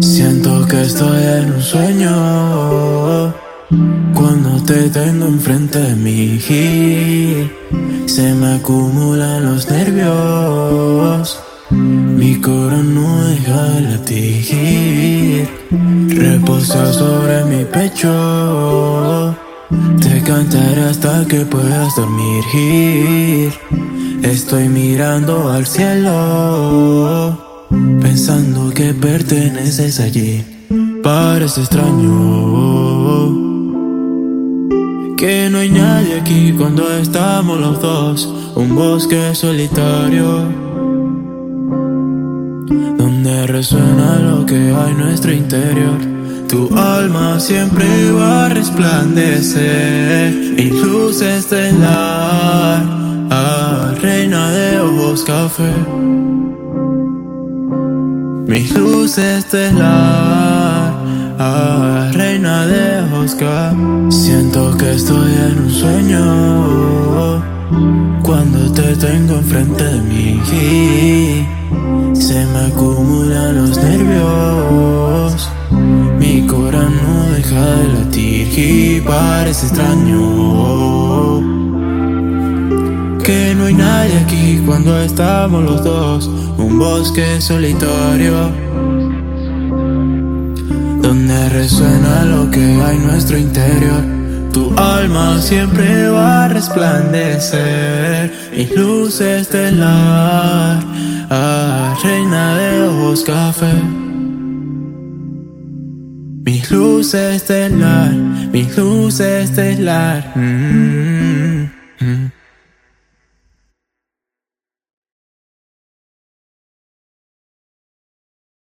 Siento que estoy en un sueño cuando te tengo enfrente de mí. Se me acumulan los nervios, mi corazón no deja de latir. Reposa sobre mi pecho, te cantaré hasta que puedas dormir. Estoy mirando al cielo, pensando que perteneces allí. Parece extraño que no hay nadie aquí cuando estamos los dos. Un bosque solitario donde resuena lo que hay en nuestro interior. Tu alma siempre va a resplandecer, mi luz estelar, reina de ojos café. Mi luz estelar, reina de ojos café. Siento que estoy en un sueño cuando te tengo enfrente de mí. Se me acumulan los nervios, mi corazón no deja de latir. Y parece extraño que no hay nadie aquí cuando estamos los dos. Un bosque solitario donde resuena lo que hay en nuestro interior. Tu alma siempre va a resplandecer, mi luz estelar, reina de ojos café. Mi luz estelar, mi luz estelar.